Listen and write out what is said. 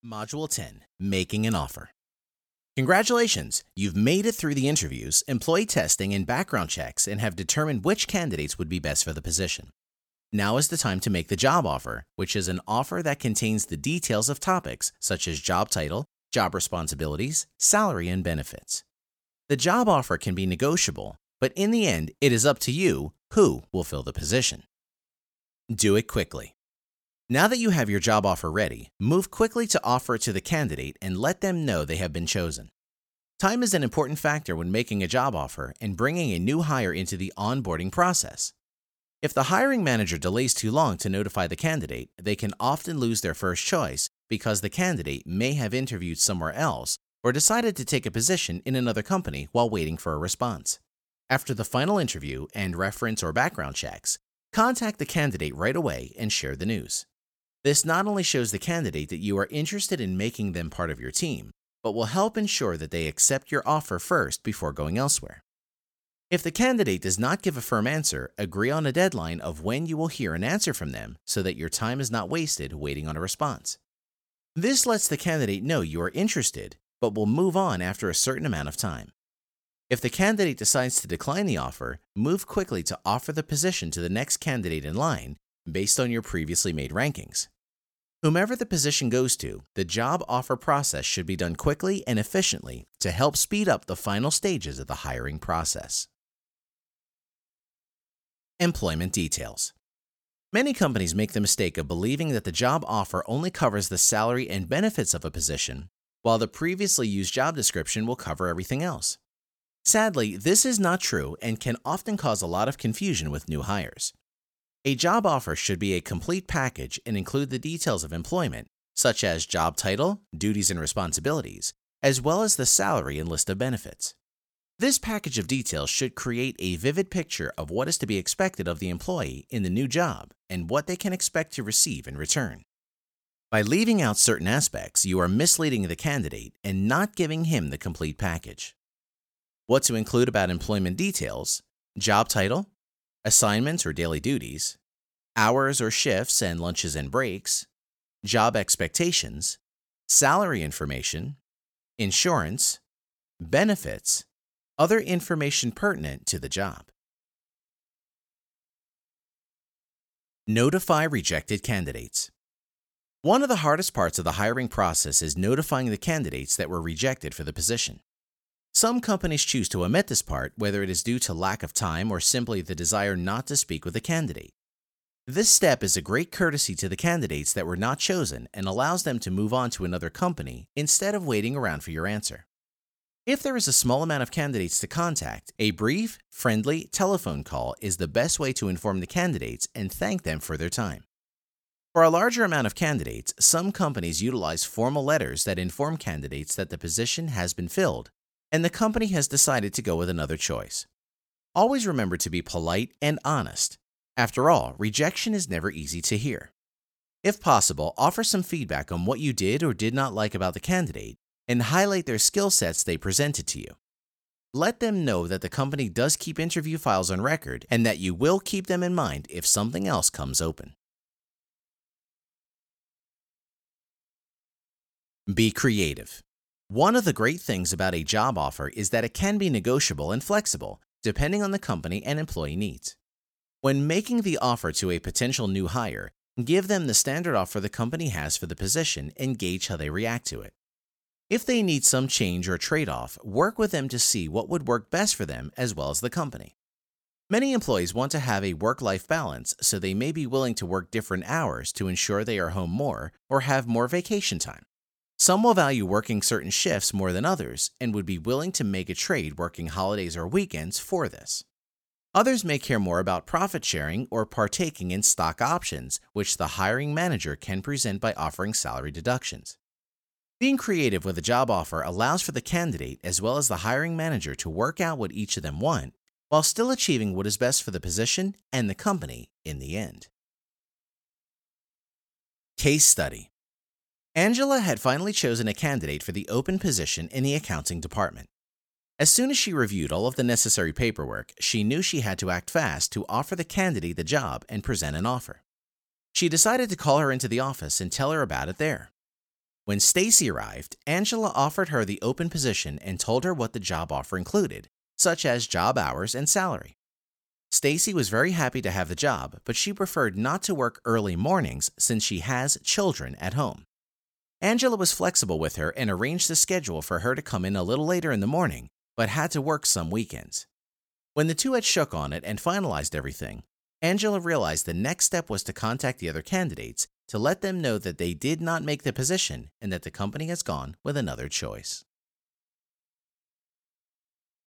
Module 10, Making an Offer. Congratulations! You've made it through the interviews, employee testing, and background checks and have determined which candidates would be best for the position. Now is the time to make the job offer, which is an offer that contains the details of topics such as job title, job responsibilities, salary, and benefits. The job offer can be negotiable, but in the end, it is up to you who will fill the position. Do it quickly. Now that you have your job offer ready, move quickly to offer it to the candidate and let them know they have been chosen. Time is an important factor when making a job offer and bringing a new hire into the onboarding process. If the hiring manager delays too long to notify the candidate, they can often lose their first choice because the candidate may have interviewed somewhere else or decided to take a position in another company while waiting for a response. After the final interview and reference or background checks, contact the candidate right away and share the news. This not only shows the candidate that you are interested in making them part of your team, but will help ensure that they accept your offer first before going elsewhere. If the candidate does not give a firm answer, agree on a deadline of when you will hear an answer from them so that your time is not wasted waiting on a response. This lets the candidate know you are interested, but will move on after a certain amount of time. If the candidate decides to decline the offer, move quickly to offer the position to the next candidate in line based on your previously made rankings. Whomever the position goes to, the job offer process should be done quickly and efficiently to help speed up the final stages of the hiring process. Employment details. Many companies make the mistake of believing that the job offer only covers the salary and benefits of a position, while the previously used job description will cover everything else. Sadly, this is not true and can often cause a lot of confusion with new hires. A job offer should be a complete package and include the details of employment, such as job title, duties and responsibilities, as well as the salary and list of benefits. This package of details should create a vivid picture of what is to be expected of the employee in the new job and what they can expect to receive in return. By leaving out certain aspects, you are misleading the candidate and not giving him the complete package. What to include about employment details: job title, assignments or daily duties, hours or shifts and lunches and breaks, job expectations, salary information, insurance, benefits, other information pertinent to the job. Notify rejected candidates. One of the hardest parts of the hiring process is notifying the candidates that were rejected for the position. Some companies choose to omit this part, whether it is due to lack of time or simply the desire not to speak with the candidate. This step is a great courtesy to the candidates that were not chosen and allows them to move on to another company instead of waiting around for your answer. If there is a small amount of candidates to contact, a brief, friendly telephone call is the best way to inform the candidates and thank them for their time. For a larger amount of candidates, some companies utilize formal letters that inform candidates that the position has been filled and the company has decided to go with another choice. Always remember to be polite and honest. After all, rejection is never easy to hear. If possible, offer some feedback on what you did or did not like about the candidate and highlight their skill sets they presented to you. Let them know that the company does keep interview files on record and that you will keep them in mind if something else comes open. Be creative. One of the great things about a job offer is that it can be negotiable and flexible, depending on the company and employee needs. When making the offer to a potential new hire, give them the standard offer the company has for the position and gauge how they react to it. If they need some change or trade-off, work with them to see what would work best for them as well as the company. Many employees want to have a work-life balance, so they may be willing to work different hours to ensure they are home more or have more vacation time. Some will value working certain shifts more than others and would be willing to make a trade working holidays or weekends for this. Others may care more about profit sharing or partaking in stock options, which the hiring manager can present by offering salary deductions. Being creative with a job offer allows for the candidate as well as the hiring manager to work out what each of them want, while still achieving what is best for the position and the company in the end. Case study. Angela had finally chosen a candidate for the open position in the accounting department. As soon as she reviewed all of the necessary paperwork, she knew she had to act fast to offer the candidate the job and present an offer. She decided to call her into the office and tell her about it there. When Stacy arrived, Angela offered her the open position and told her what the job offer included, such as job hours and salary. Stacy was very happy to have the job, but she preferred not to work early mornings since she has children at home. Angela was flexible with her and arranged the schedule for her to come in a little later in the morning, but had to work some weekends. When the two had shook on it and finalized everything, Angela realized the next step was to contact the other candidates to let them know that they did not make the position and that the company has gone with another choice.